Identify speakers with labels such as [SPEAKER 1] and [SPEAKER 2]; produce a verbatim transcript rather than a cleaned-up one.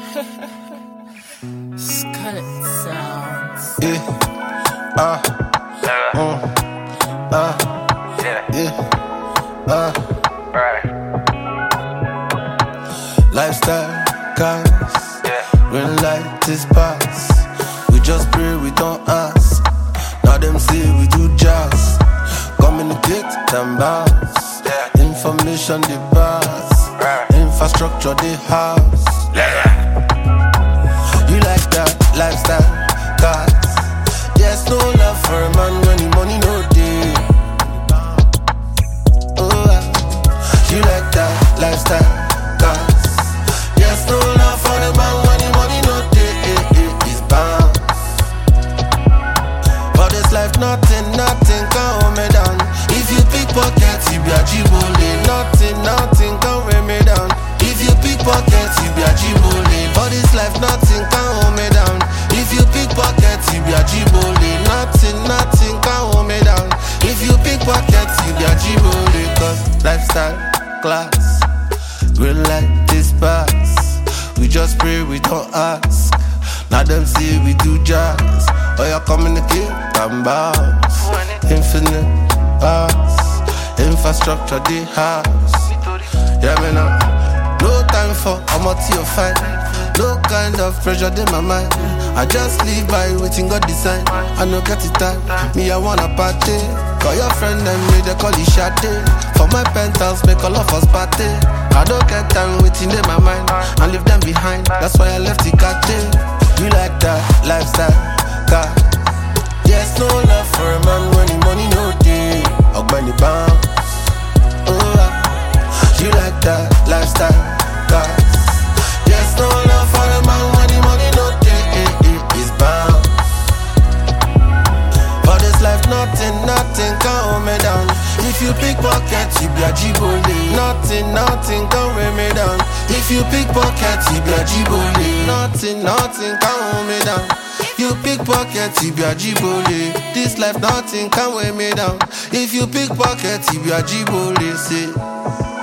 [SPEAKER 1] Scarlet sounds.
[SPEAKER 2] Yeah. Ah. Uh. Ah. Yeah. Ah. Lifestyle cars. Green light is pass. We just pray, we don't ask. Now them say we do jazz. Communicate and bounce. Information they pass. Infrastructure they house. You like that lifestyle cars. There's no love for a man when the money no day. Oh, ah. You like that lifestyle cars. There's no love for the man when the money no day. It's bound. For this life, nothing, nothing can hold me down. If you pickpocket, you be a jibole. Nothing, nothing can weigh me down. If you pickpocket, you be a jibole. For this life, nothing can hold me down. If you pickpocket, you be a jibole. Nothing, nothing can hold me down. If you pickpocket, you be a jibole. Cause lifestyle, class, green light, this pass. We just pray, we don't ask. Now them say we do jazz. Oh, you communicate and bounce. Infinite pass. Infrastructure, the house. Yeah, me now. No time for I'm out to your fight. No kind of pressure in my mind. I just live by waiting God design. I no get it time. Me, I wanna party. Call your friend and me, they call it shade. For my penthouse, make all of us party. I don't get time waiting in my mind and leave them behind. That's why I left the cat there. You like that lifestyle car. There's no love for a man when the money no day. Or when the bounce. Oh, ah. You like that lifestyle car. There's no love for a man when the money no day. It's bound. For this life, nothing, nothing can hold me down. If you pickpocket, you be a jibole. Nothing, nothing can weigh me down. If you pickpocket, you be a jibole. Nothing, nothing can hold me down. You pickpocket, you be a jibole. This life, nothing can weigh me down. If you pickpocket, you be a jibole. Say.